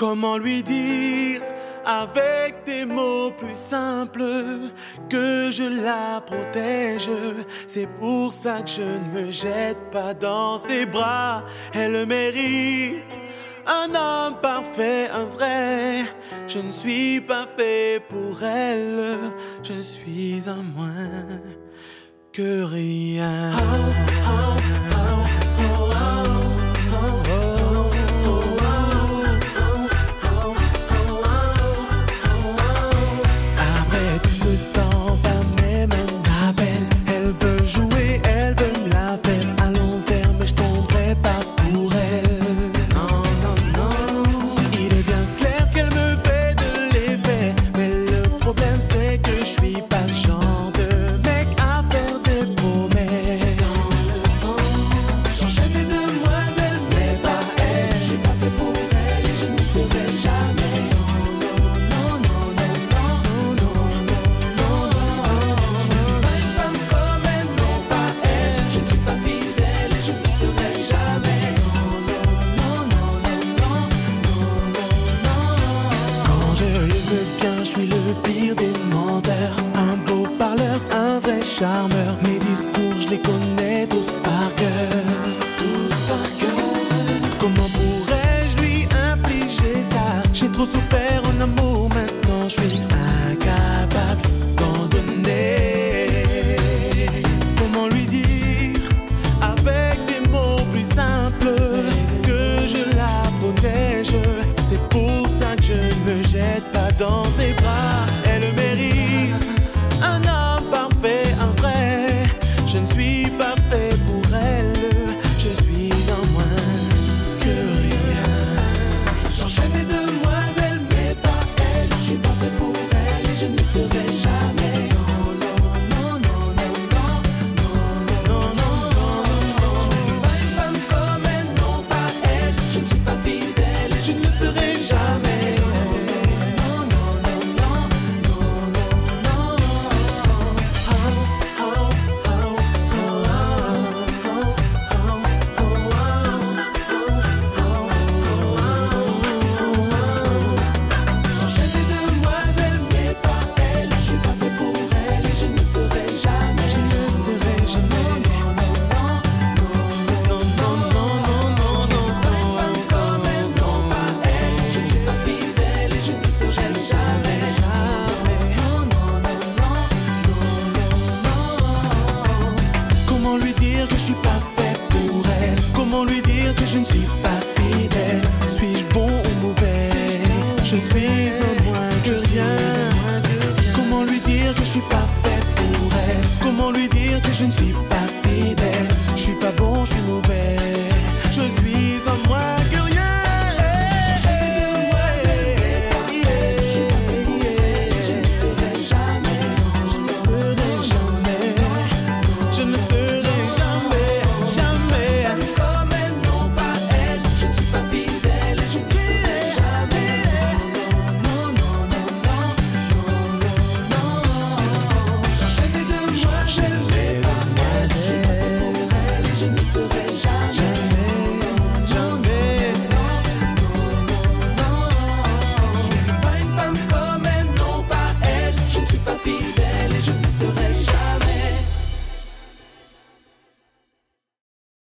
Comment lui dire avec des mots plus simples que je la protège? C'est pour ça que je ne me jette pas dans ses bras. Elle le mérite, un homme parfait, un vrai. Je ne suis pas fait pour elle, je suis un moins que rien. Après tout ce temps, pas même un appel. Elle veut jouer, elle veut me la faire à l'envers, mais je tomberai pas pour elle. Non, non, non. Il est bien clair qu'elle me fait de l'effet, mais le problème c'est que je suis pas le genre de mec à faire des promesses. J'enchaîne les demoiselles, mais pas elle. J'ai pas fait pour elle et je ne serai jamais. Non, non, non, non, non, non, non, non. Pas une femme comme elle, non pas elle. Je ne suis pas fidèle et je ne serai jamais. Non, non, non, non, non, non, non. Quand je le veux bien, je suis le pire des menteurs. Un beau parleur, un vrai charmeur. Mes discours, je les connais tous par cœur. Tous par cœur. Comment pourrais-je lui infliger ça? J'ai trop souffert